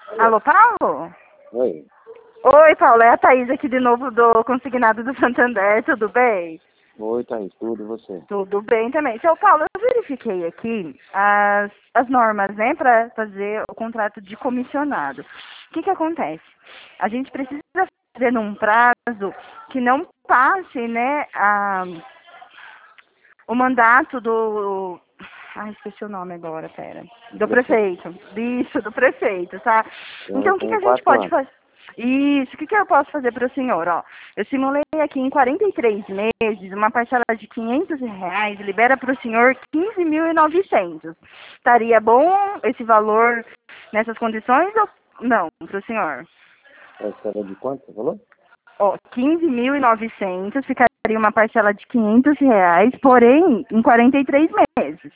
Alô, Paulo? Oi. Oi, Paulo, é a Thaís aqui de novo do Consignado do Santander, tudo bem? Oi, Thaís, tudo e você? Tudo bem também. Seu Paulo, eu verifiquei aqui as normas, né, para fazer o contrato de comissionado. O que que acontece? A gente precisa fazer num prazo que não passe, né, o mandato do... Ai, esqueci o nome agora, pera. Do prefeito. Isso, do prefeito, tá? Eu Então, o que que tenho a gente 4 pode anos. fazer? Isso, o que que eu posso fazer para o senhor, ó? Eu simulei aqui em 43 meses, uma parcela de R$ 500, libera para o senhor 15.900. Estaria bom esse valor nessas condições ou não, para o senhor? Essa era de quanto você falou? Ó, 15.900, ficaria uma parcela de R$ 500, porém, em 43 meses.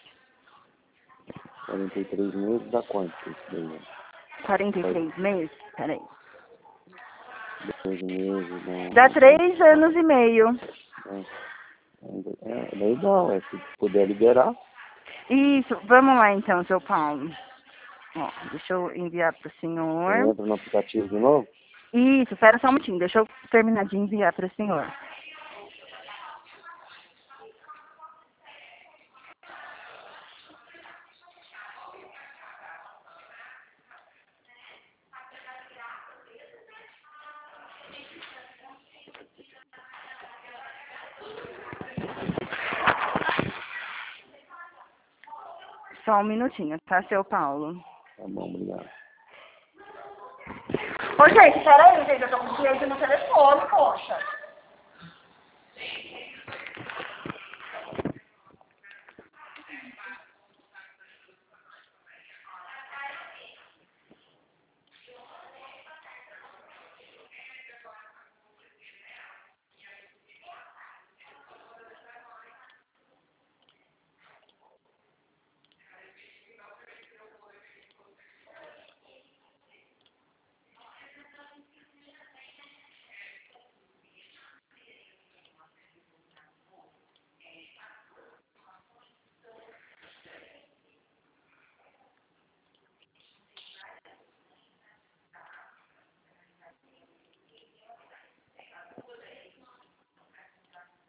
43 meses dá quanto isso daí? Né? 43 meses? Peraí. 12 meses, Dá não. 3 anos e meio. É legal, se puder liberar. Isso, vamos lá então, seu Paulo. Ó, deixa eu enviar para o Eu senhor. entro no aplicativo de novo. Isso, espera só um minutinho, deixa eu terminar de enviar para o senhor. Só um minutinho, tá, seu Paulo? Tá bom, obrigado. Ô, gente, peraí, gente, eu tô com um cliente no telefone, poxa.